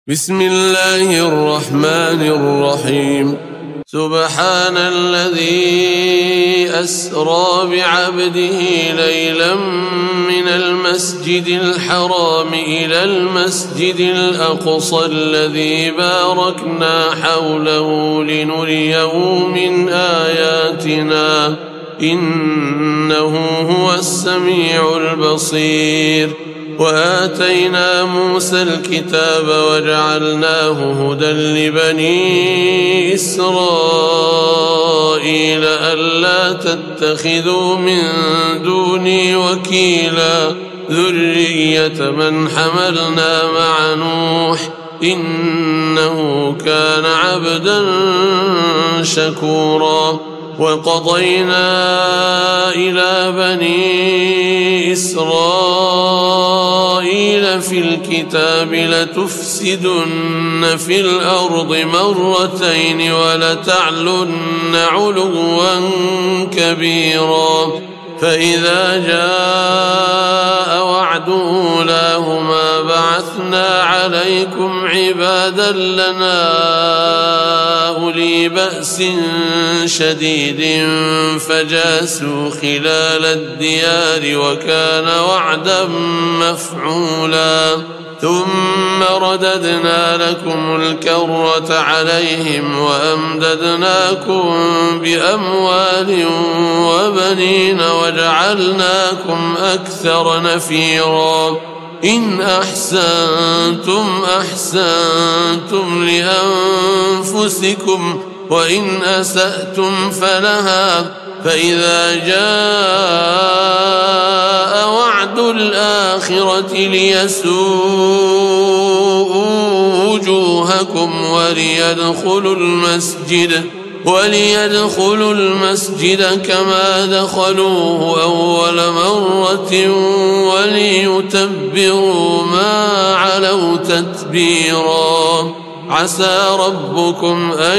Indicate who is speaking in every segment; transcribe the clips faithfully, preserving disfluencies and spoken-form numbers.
Speaker 1: بسم الله الرحمن الرحيم. سبحان الذي أسرى بعبده ليلا من المسجد الحرام إلى المسجد الأقصى الذي باركنا حوله لنريه من آياتنا إنه هو السميع البصير. وآتينا موسى الكتاب وجعلناه هدى لبني إسرائيل ألا تتخذوا من دوني وكيلا ذرية من حملنا مع نوح إنه كان عبدا شكورا. وقضينا إلى بني إسرائيل في الكتاب لتفسدن في الأرض مرتين ولتعلن علوا كبيرا. فإذا جاء وعد أولاهما بعثنا عليكم عبادا لنا أولي بأس شديد فجاسوا خلال الديار وكان وعدا مفعولا. ثم رددنا لكم الكرة عليهم وأمددناكم بأموال وبنين وجعلناكم أكثر نفيرا. إن أحسنتم أحسنتم لأنفسكم وإن أسأتم فلها. فإذا جاء وعد الآخرة ليسوءوا وجوهكم وليدخلوا المسجد وليدخلوا المسجد كما دخلوه أول مرة وليتبروا ما علوا تتبيرا. عسى ربكم أن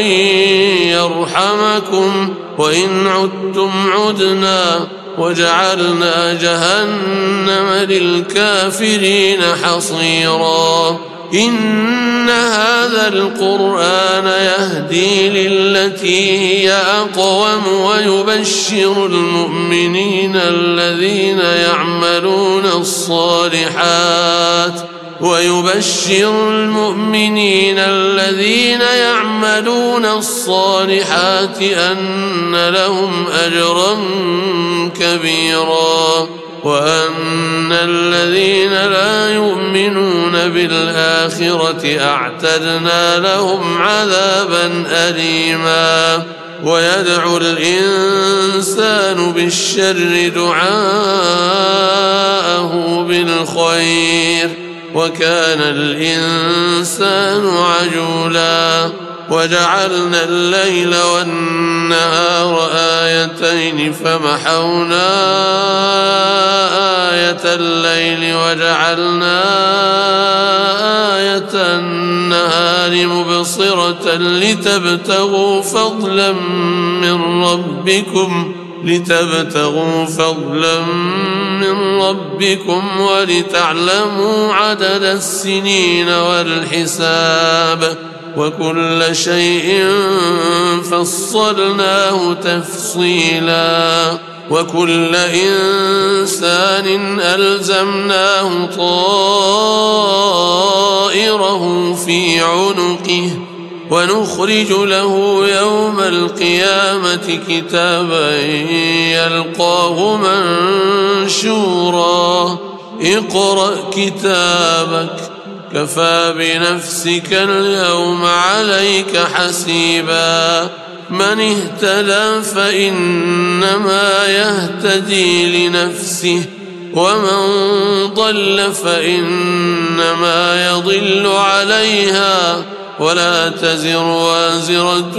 Speaker 1: يرحمكم وإن عدتم عدنا وجعلنا جهنم للكافرين حصيرا. إن هذا القرآن يهدي للتي هي أقوم ويبشر المؤمنين الذين يعملون الصالحات ويبشر المؤمنين الذين يعملون الصالحات أن لهم أجرا كبيرا وأن الذين لا يؤمنون بالآخرة أعتدنا لهم عذابا أليما. ويدعو الإنسان بالشر دعاءه بالخير وكان الإنسان عجولا. وجعلنا الليل والنهار آيتين فمحونا آية الليل وجعلنا آية النهار مبصرة لتبتغوا فضلا من ربكم لتبتغوا فضلا من ربكم ولتعلموا عدد السنين والحساب وكل شيء فصلناه تفصيلا. وكل إنسان ألزمناه طائره في عنقه ونخرج له يوم القيامة كتابا يلقاه منشورا. اقرأ كتابك كفى بنفسك اليوم عليك حسيبا. من اهتدى فإنما يهتدي لنفسه ومن ضل فإنما يضل عليها ولا تزر وازرة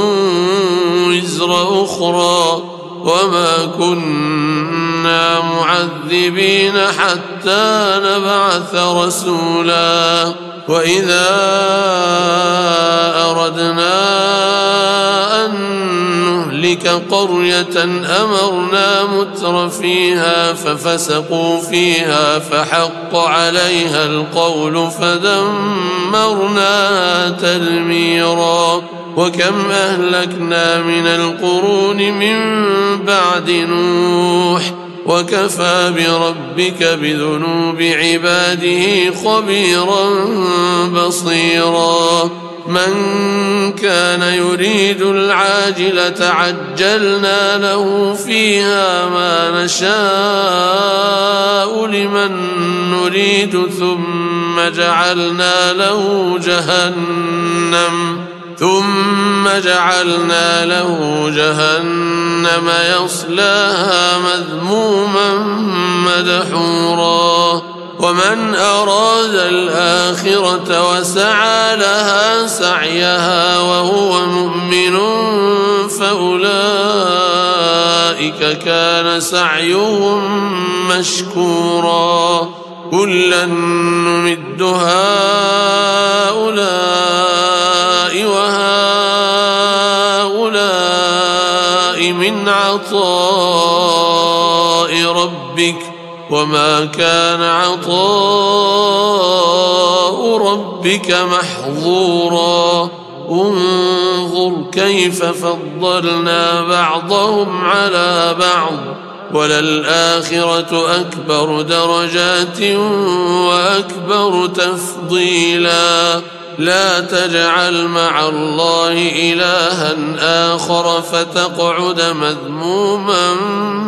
Speaker 1: وزر أخرى وما كنا معذبين حتى نبعث رسولا. وإذا أردنا أن نهلك ربك قرية أمرنا متر فيها ففسقوا فيها فحق عليها القول فدمرناها تدميرا وكم أهلكنا من القرون من بعد نوح وكفى بربك بذنوب عباده خبيرا بصيرا من كان يريد العاجلة عجلنا له فيها ما نشاء لمن نريد ثم جعلنا له جهنم ثم جعلنا له جهنم يصلاها مذموما مدحورا ومن أراد الآخرة وسعى لها سعيها وهو مؤمن فأولئك كان سعيهم مشكورا كلا نمد هؤلاء وهؤلاء من عطاء ربك وما كان عطاء ربك محظورا انظر كيف فضلنا بعضهم على بعض وللآخرة أكبر درجات وأكبر تفضيلا لا تجعل مع الله إلها آخر فتقعد مذموما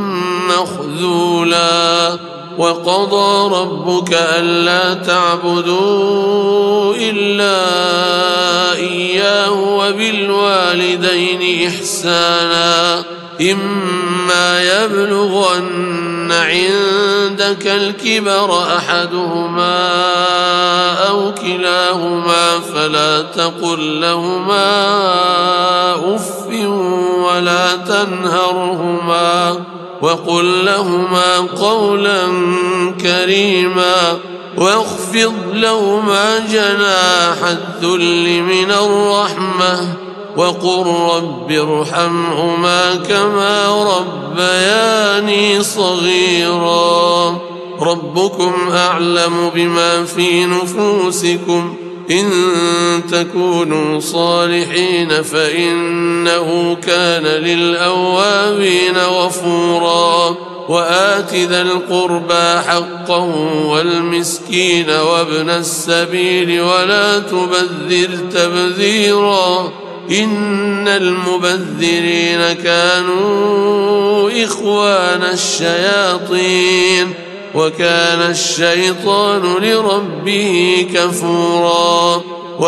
Speaker 1: مخذولا وقضى ربك ألا تعبدوا إلا إياه وبالوالدين إحسانا إما يبلغن عندك الكبر أحدهما أو كلاهما فلا تقل لهما أف ولا تنهرهما وقل لهما قولا كريما واخفض لهما جناح الذل من الرحمة وقل رب ارحمهما كما ربياني صغيرا ربكم أعلم بما في نفوسكم إن تكونوا صالحين فإنه كان للأوابين غفورا وآت ذا القربى حقه والمسكين وابن السبيل ولا تبذر تبذيرا إن المبذرين كانوا إخوان الشياطين وكان الشيطان لربه كفورا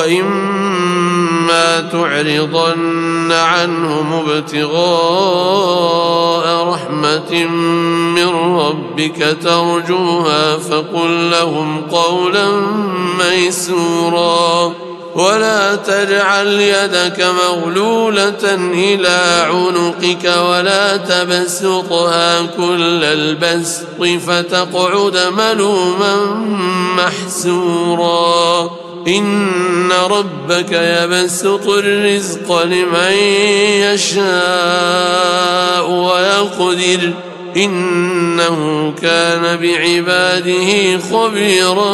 Speaker 1: وإما تعرضن عنهم ابتغاء رحمة من ربك ترجوها فقل لهم قولا ميسورا ولا تجعل يدك مغلولة إلى عنقك ولا تبسطها كل البسط فتقعد ملوما محسورا إن ربك يبسط الرزق لمن يشاء ويقدر إنه كان بعباده خبيرا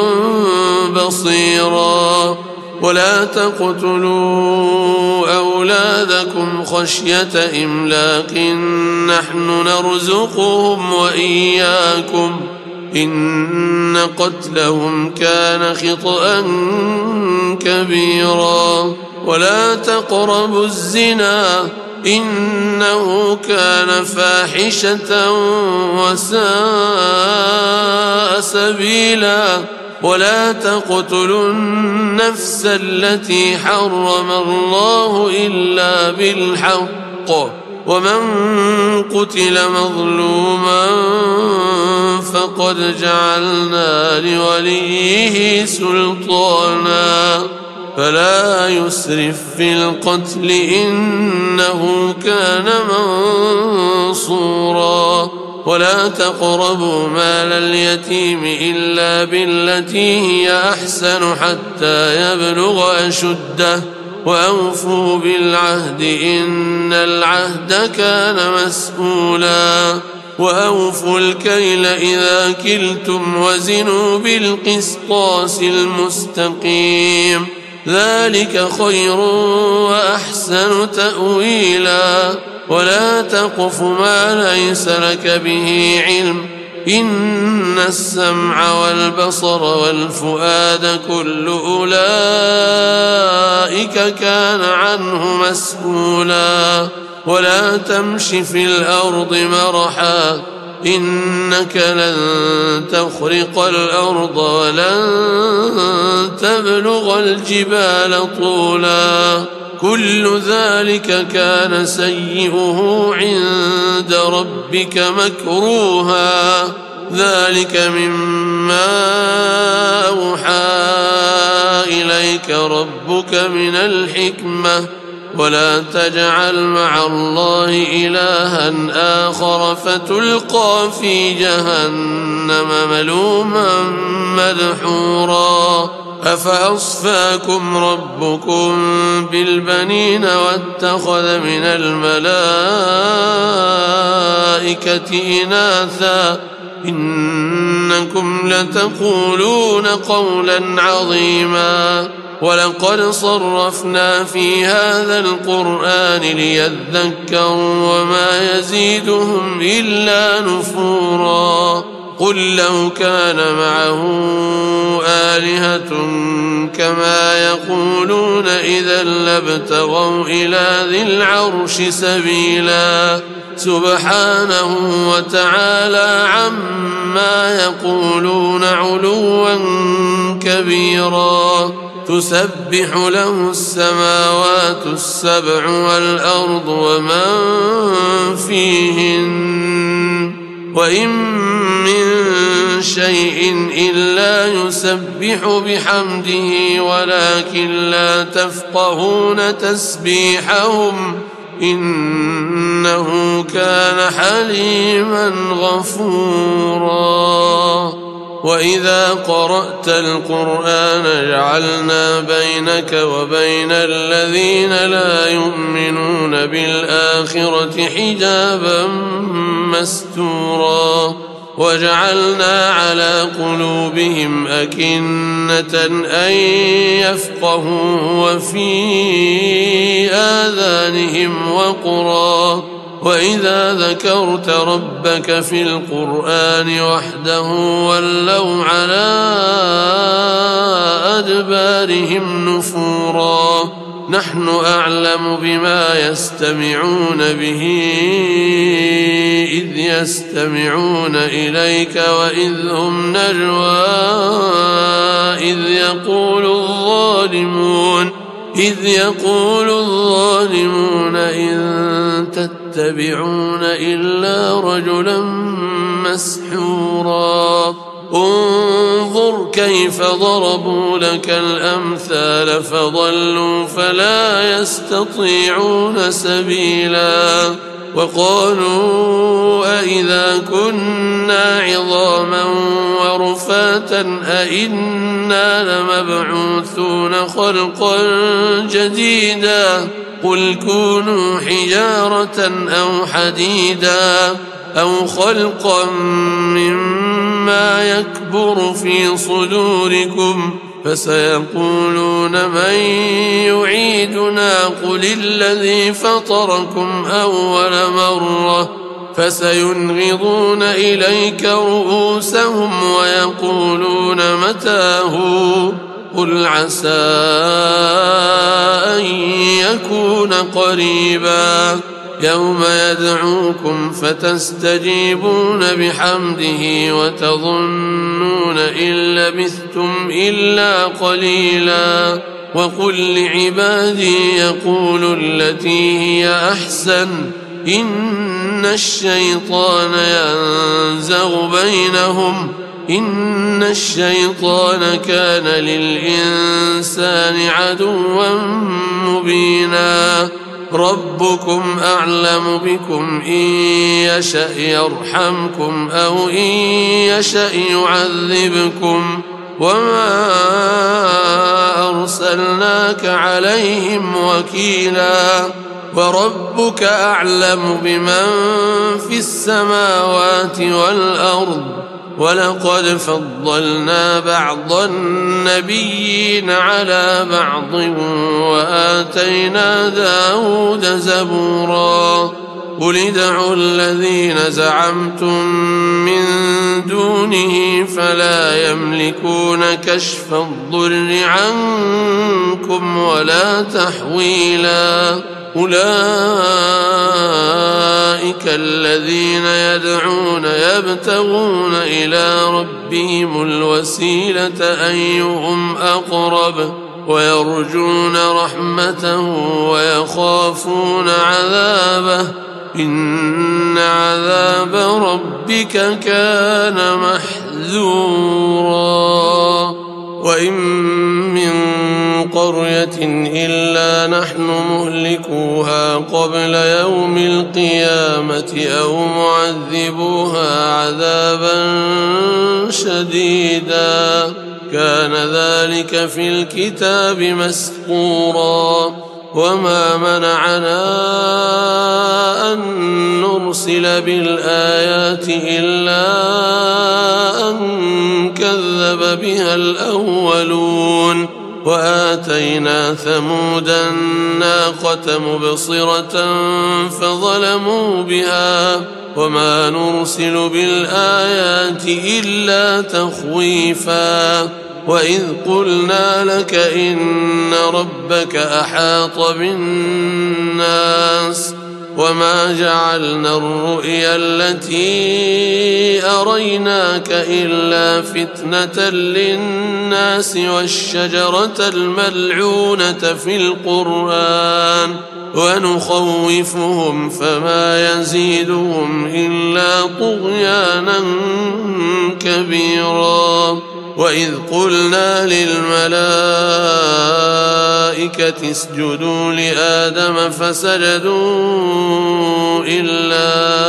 Speaker 1: بصيرا ولا تقتلوا أولادكم خشية إملاق نحن نرزقهم وإياكم إن قتلهم كان خطأ كبيرا ولا تقربوا الزنا إنه كان فاحشة وساء سبيلا ولا تقتلوا النفس التي حرم الله إلا بالحق ومن قتل مظلوما فقد جعلنا لوليه سلطانا فلا يسرف في القتل إنه كان منصورا ولا تقربوا مال اليتيم إلا بالتي هي أحسن حتى يبلغ أشده وأوفوا بالعهد إن العهد كان مسؤولا وأوفوا الكيل إذا كلتم وزنوا بالقسطاس المستقيم ذلك خير وأحسن تأويلا ولا تقف ما ليس لك به علم إن السمع والبصر والفؤاد كل أولئك كان عنه مسؤولا ولا تمش في الأرض مرحا إنك لن تخرق الأرض ولن تبلغ الجبال طولا كل ذلك كان سيئه عند ربك مكروها ذلك مما أوحى إليك ربك من الحكمة ولا تجعل مع الله إلها آخر فتلقى في جهنم ملوما مدحورا أفأصفاكم ربكم بالبنين واتخذ من الملائكة إناثا إنكم لتقولون قولا عظيما ولقد صرفنا في هذا القرآن ليذكروا وما يزيدهم إلا نفورا قل لو كان معه آلهة كما يقولون إذا لابتغوا إلى ذي العرش سبيلا سبحانه وتعالى عما يقولون علوا كبيرا تسبح له السماوات السبع والأرض ومن فيهن وإن من شيء إلا يسبح بحمده ولكن لا تفقهون تسبيحهم إنه كان حليما غفورا وإذا قرأت القرآن جعلنا بينك وبين الذين لا يؤمنون بالآخرة حجابا مستورا وجعلنا على قلوبهم أكنة أن يفقهوا وفي آذانهم وقرا وإذا ذكرت ربك في القرآن وحده ولوا على أدبارهم نفورا نحن أعلم بما يستمعون به إذ يستمعون إليك وإذ هم نجوى إذ يقول الظالمون إذ يقول الظالمون إن تتبعون إلا رجلا مسحورا انظر كيف ضربوا لك الأمثال فضلوا فلا يستطيعون سبيلا وقالوا أئذا كنا عظاما ورفاتا أئنا لمبعوثون خلقا جديدا قل كونوا حجارة أو حديدا أو خلقا مما يكبر في صدوركم فسيقولون من يعيدنا قل الذي فطركم أول مرة فسينغضون إليك رؤوسهم ويقولون متاه قل عسى أن يكون قريبا يوم يدعوكم فتستجيبون بحمده وتظنون إن لبثتم إلا قليلا وقل لعبادي يقولوا التي هي أحسن إن الشيطان ينزغ بينهم إن الشيطان كان للإنسان عدوا مبينا ربكم أعلم بكم إن يشأ يرحمكم أو إن يشأ يعذبكم وما أرسلناك عليهم وكيلا وربك أعلم بمن في السماوات والأرض ولقد فضلنا بعض النبيين على بعض وآتينا داود زبورا قل ادعوا الذين زعمتم من دونه فلا يملكون كشف الضر عنكم ولا تحويلا أولئك الذين يدعون يبتغون إلى ربهم الوسيلة أيهم أقرب ويرجون رحمته ويخافون عذابه إن عذاب ربك كان محذورا وإن من قرية إلا نحن مهلكوها قبل يوم القيامة أو معذبوها عذابا شديدا كان ذلك في الكتاب مسطورا وما منعنا أن نرسل بالآيات إلا أن كذب بها الأولون وآتينا ثمود الناقة مبصرة فظلموا بها وما نرسل بالآيات إلا تخويفا وإذ قلنا لك إن ربك أحاط بالناس وما جعلنا الرؤيا التي أريناك إلا فتنة للناس والشجرة الملعونة في القرآن ونخوفهم فما يزيدهم إلا طغيانا كبيرا وإذ قلنا للملائكة اسجدوا لآدم فسجدوا إلا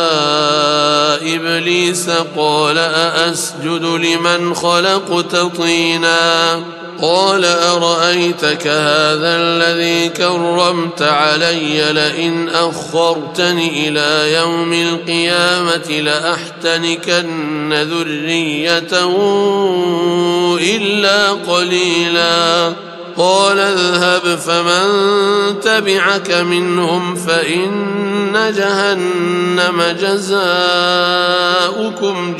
Speaker 1: إبليس قال أأسجد لمن خلقت طينا قال أرأيتك هذا الذي كرمت علي لئن أخرتني إلى يوم القيامة لأحتنكن ذريته إلا قليلا قال اذهب فمن تبعك منهم فإن جهنم جزاؤكم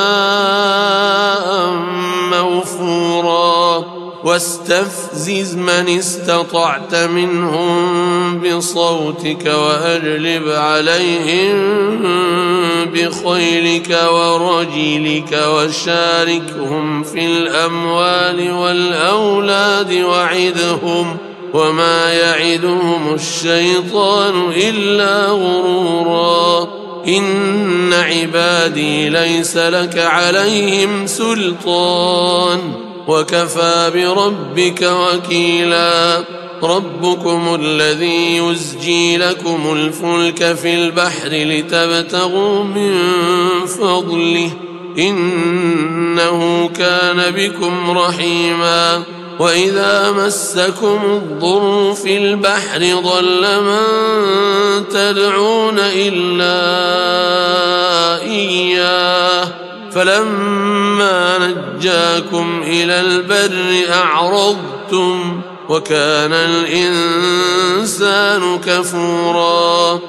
Speaker 1: جزاء موفورا واستفزز من استطعت منهم بصوتك وأجلب عليهم بخيلك ورجلك وشاركهم في الأموال والأولاد وعدهم وما يعدهم الشيطان إلا غرورا إن عبادي ليس لك عليهم سلطان وكفى بربك وكيلا ربكم الذي يزجي لكم الفلك في البحر لتبتغوا من فضله إنه كان بكم رحيما وإذا مسكم الضر في البحر ضل من تدعون إلا إياه فلما نجاكم إلى البر أعرضتم وكان الإنسان كفورا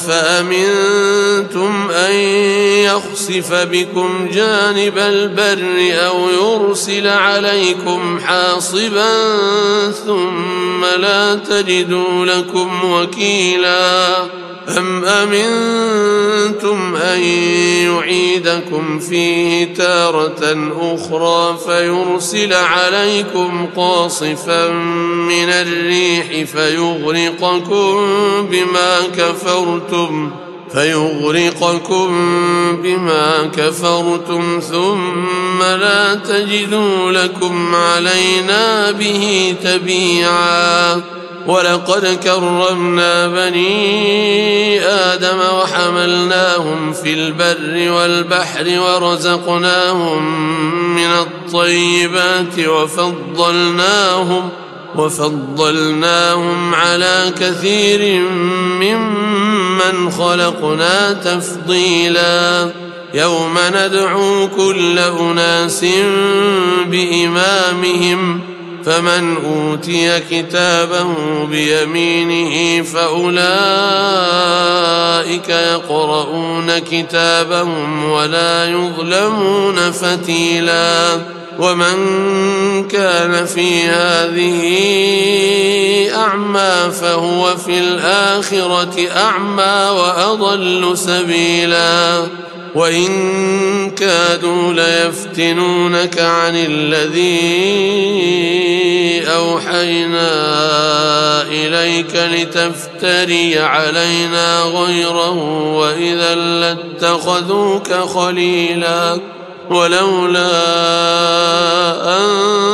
Speaker 1: أفأمنتم أن يخسف بكم جانب البر أو يرسل عليكم حاصبا ثم لا تجدوا لكم وكيلا أم أمنتم أن يعيدكم فيه تارة أخرى فيرسل عليكم قاصفا من الريح فيغرقكم بما كفرتم فيغرقكم بما كفرتم ثم لا تجدوا لكم علينا به تبيعا. ولقد كرمنا بني آدم وحملناهم في البر والبحر ورزقناهم من الطيبات وفضلناهم وفضلناهم على كثير ممن خلقنا تفضيلا. يوم ندعو كل أناس بإمامهم فمن أوتي كتابه بيمينه فأولئك يقرؤون كتابهم ولا يظلمون فتيلا. ومن كان في هذه أعمى فهو في الآخرة أعمى وأضل سبيلا. وإن كادوا ليفتنونك عن الذي أوحينا إليك لتفتري علينا غيره وإذا لاتخذوك خليلا. ولولا أن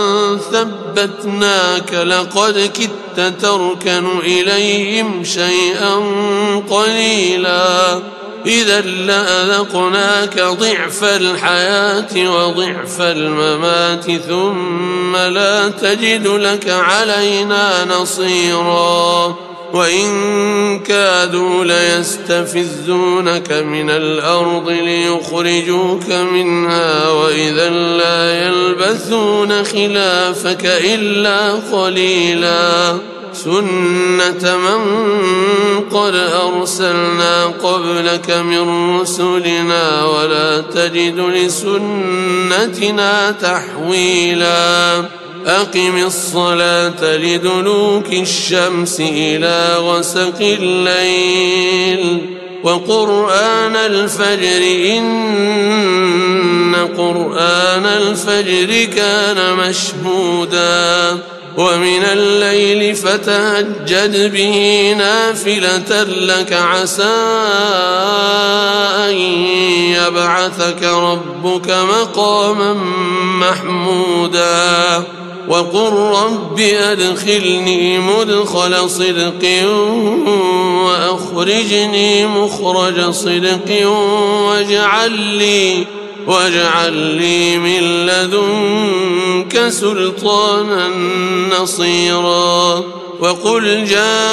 Speaker 1: ثبتناك لقد كدت تركن إليهم شيئا قليلا. إذا لأذقناك ضعف الحياة وضعف الممات ثم لا تجد لك علينا نصيرا. وإن كادوا ليستفزونك من الأرض ليخرجوك منها وإذا لا يلبثون خلافك إلا قليلا. سنة من قد أرسلنا قبلك من رسلنا ولا تجد لسنتنا تحويلا. أقم الصلاة لدلوك الشمس إلى غسق الليل وقرآن الفجر إن قرآن الفجر كان مشهودا. ومن الليل فتهجد به نافلة لك عسى أن يبعثك ربك مقاما محمودا. وقل رب أدخلني مدخل صدق وأخرجني مخرج صدق واجعل لي واجعل لي من لدنك سلطانا نصيرا. وقل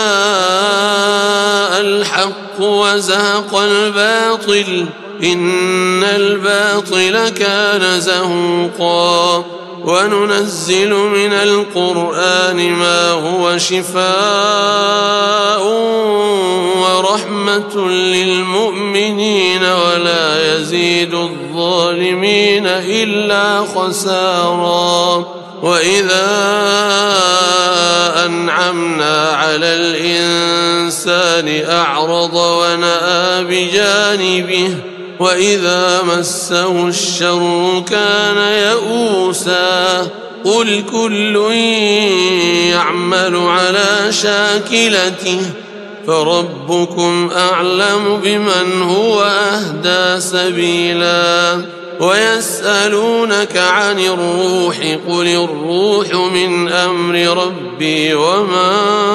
Speaker 1: جاء الحق وزهق الباطل إن الباطل كان زهوقا. وننزل من القرآن ما هو شفاء ورحمة للمؤمنين ولا يزيد الظالمين إلا خسارا. وإذا أنعمنا على الإنسان أعرض ونأى بجانبه وإذا مسه الشر كان يئوسا. قل كل يعمل على شاكلته فربكم أعلم بمن هو أهدى سبيلا. ويسألونك عن الروح قل الروح من أمر ربي وما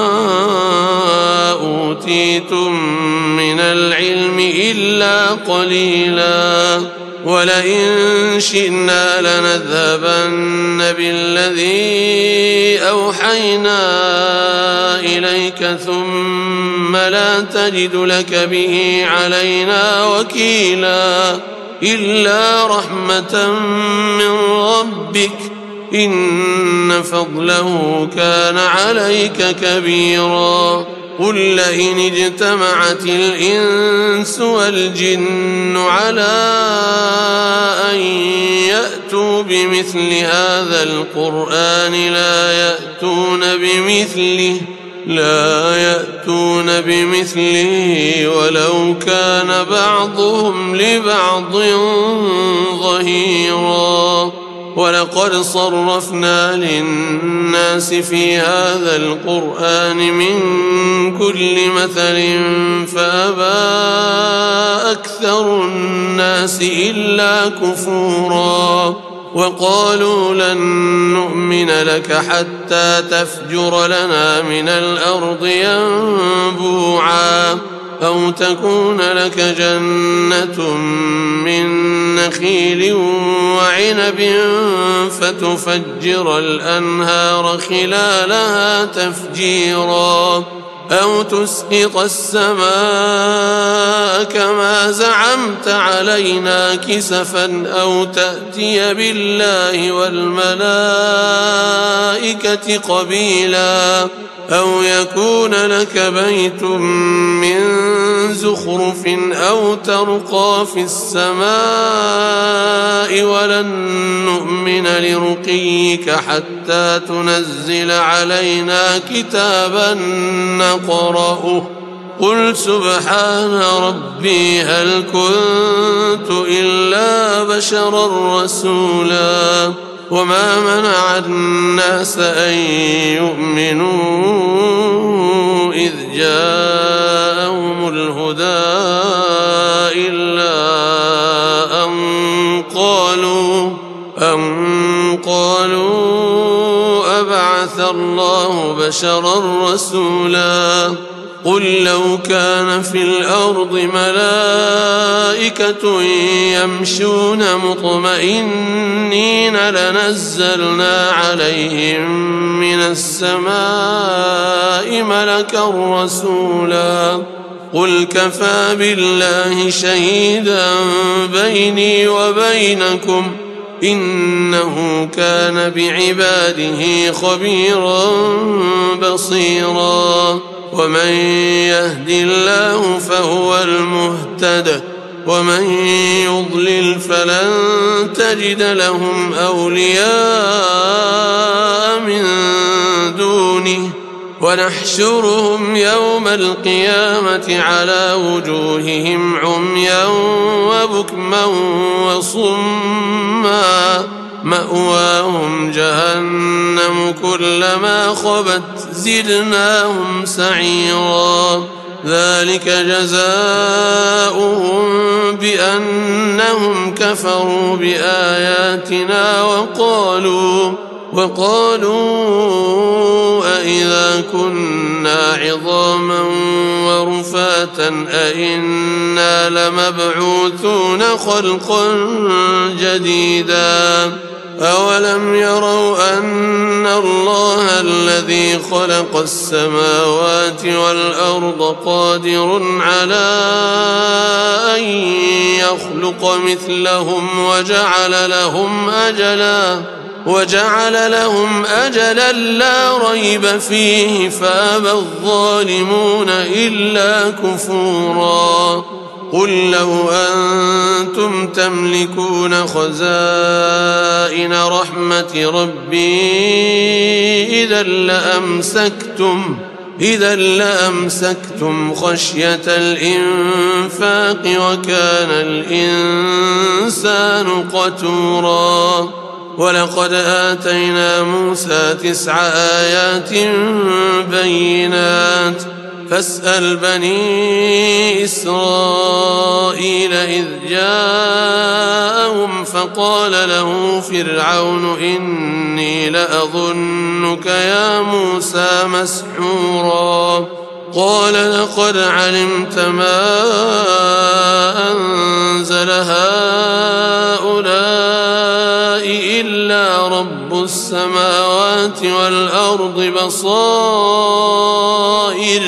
Speaker 1: أوتيتم من العلم إلا قليلا. ولئن شئنا لنذهبن بالذي أوحينا إليك ثم لا تجد لك به علينا وكيلا إلا رحمة من ربك إن فضله كان عليك كبيرا. قل لئن اجتمعت الإنس والجن على أن يأتوا بمثل هذا القرآن لا يأتون بمثله لا يأتون بمثله ولو كان بعضهم لبعض ظهيرا. ولقد صرفنا للناس في هذا القرآن من كل مثل فأبى أكثر الناس إلا كفورا وقالوا لن نؤمن لك حتى تفجر لنا من الأرض ينبوعا أو تكون لك جنة من نخيل وعنب فتفجر الأنهار خلالها تفجيرا أو تسقط السماء كما زعمت علينا كسفا أو تأتي بالله والملائكة قبيلا أو يكون لك بيت من زخرف أو ترقى في السماء ولن نؤمن لرقيك حتى تنزل علينا كتابا نقرأه قل سبحان ربي هل كنت إلا بشرا رسولا وما منع الناس أن يؤمنوا إذ جاءهم الهدى إلا أن قالوا أن قالوا أبعث الله بشرا رسولا قل لو كان في الأرض ملائكة يمشون مطمئنين لنزلنا عليهم من السماء ملكا رسولا قل كفى بالله شهيدا بيني وبينكم إنه كان بعباده خبيرا بصيرا ومن يهد الله فهو المهتد ومن يضلل فلن تجد لهم أولياء من دونه ونحشرهم يوم القيامة على وجوههم عميا وبكما وصما مأواهم جهنم كلما خبت زدناهم سعيرا ذلك جزاؤهم بأنهم كفروا بآياتنا وقالوا وقالوا أئذا كنا عظاما ورفاتا أئنا لمبعوثون خلقا جديدا أولم يروا أن الله الذي خلق السماوات والأرض قادر على أن يخلق مثلهم وجعل لهم أجلا وجعل لهم أجلا لا ريب فيه فأبى الظالمون إلا كفورا قل لو أنتم تملكون خزائن رحمة ربي إذا لأمسكتم إذا لأمسكتم خشية الإنفاق وكان الإنسان قتورا ولقد آتينا موسى تسع آيات بينات فاسأل بني إسرائيل إذ جاءهم فقال له فرعون إني لأظنك يا موسى مسحورا قال لقد علمت ما أنزل هؤلاء إلا رب السماوات والأرض بصائر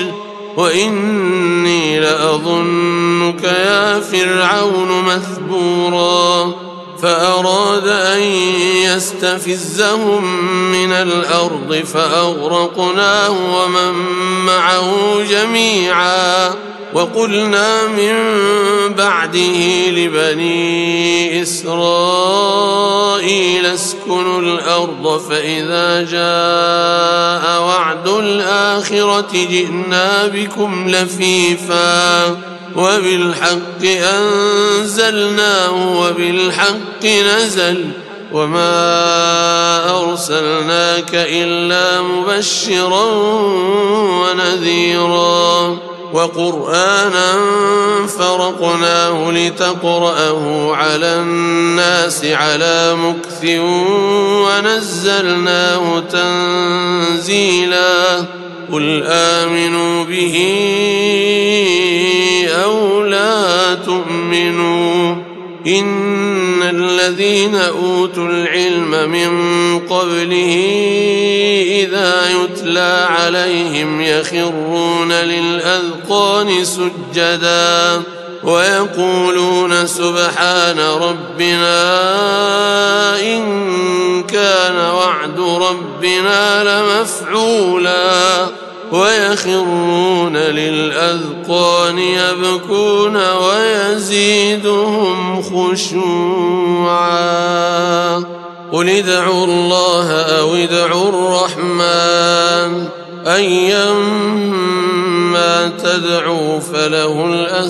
Speaker 1: وإني لأظنك يا فرعون مثبورا فأراد أن يستفزهم من الأرض فأغرقناه ومن معه جميعا وقلنا من بعده لبني إسرائيل اسكنوا الأرض فإذا جاء وعد الآخرة جئنا بكم لفيفا وبالحق أنزلناه وبالحق نزل وما أرسلناك إلا مبشرا ونذيرا وقرآنا فرقناه لتقرأه على الناس على مكث ونزلناه تنزيلا قل آمنوا به أو لا تؤمنوا إن الذين أوتوا العلم من قبله إذا يتلى عليهم يخرون للأذقان سجدا ويقولون سبحان ربنا إن كان وعد ربنا لمفعولا ويخرون للأذقان يبكون ويزيدهم خشوعا قل ادعوا الله أو ادعوا الرحمن أيما تدعوا فله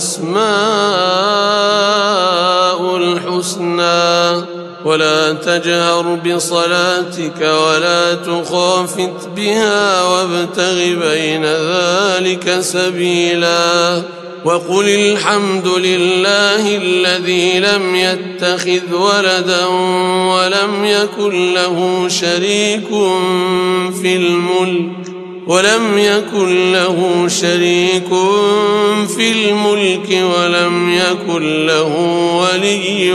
Speaker 1: الأسماء الحسنى ولا تجهر بصلاتك ولا تخافت بها وابتغ بين ذلك سبيلا وقل الحمد لله الذي لم يتخذ ولدا ولم يكن له شريك في الملك ولم يكن له شريك في الملك ولم يكن له ولي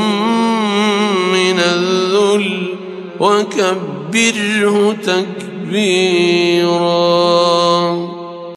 Speaker 1: من الذل وكبره تكبيرا.